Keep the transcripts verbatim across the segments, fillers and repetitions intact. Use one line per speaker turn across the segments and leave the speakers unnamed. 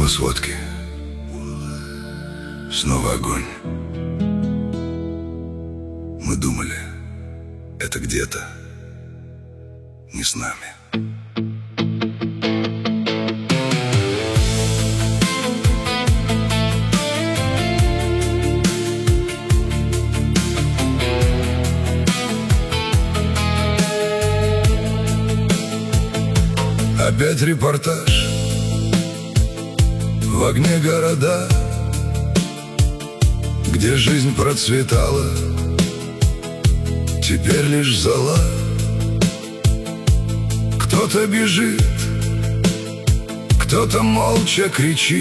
Снова сводки, снова огонь. Мы думали, это где-то не с нами. Опять репортаж, в огне города, где жизнь процветала, теперь лишь зола. Кто-то бежит, кто-то молча кричит,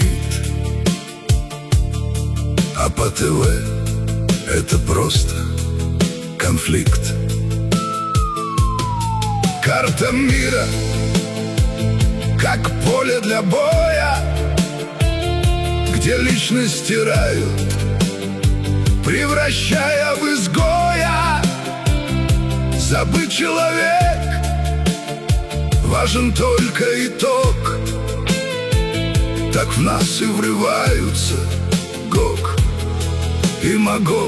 а по ТВ это просто конфликт. Карта мира, как поле для боя, где личность стирают, превращая в изгоя. Забыть человек, важен только итог. Так в нас и врываются Гог и Магог.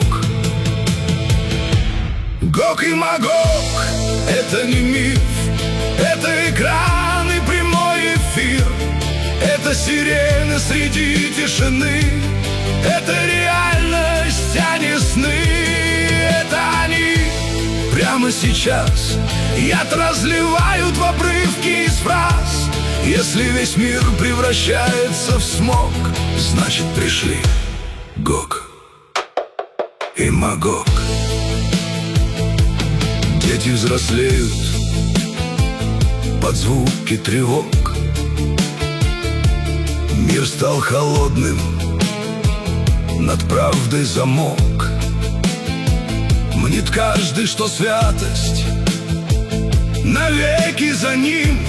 Гог и Магог — это не миф, это экран и прямой эфир. Это сирены среди тишины, это реальность, а не сны. Это они прямо сейчас яд разливают в обрывки из фраз. Если весь мир превращается в смог, значит пришли Гог и Магог. Дети взрослеют под звуки тревог. Мир стал холодным, над правдой замок. Мнит каждый, что святость навеки за ним,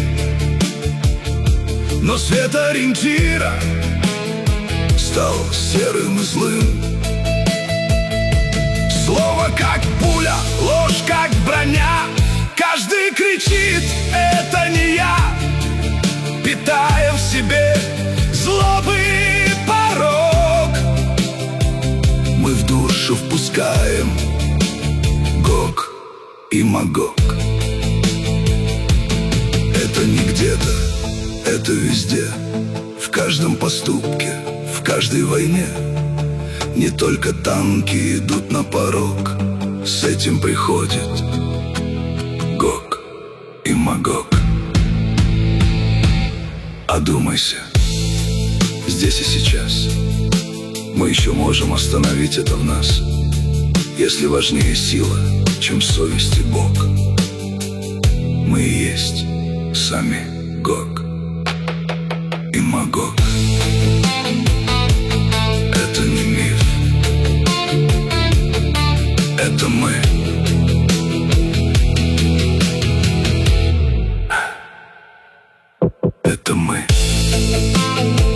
но свет ориентира стал серым и злым. Слово как пуля, ложь как броня, каждый кричит: это не я, питая в себе злобы и порок. Мы в душу впускаем Гог и Магог. Это не где-то, это везде, в каждом поступке, в каждой войне. Не только танки идут на порог, с этим приходит Гог и Магог. Одумайся, здесь и сейчас. Мы еще можем остановить это в нас, если важнее сила, чем совесть и Бог. Мы и есть сами Гог и Магог. Это не миф, это мы. Это мы.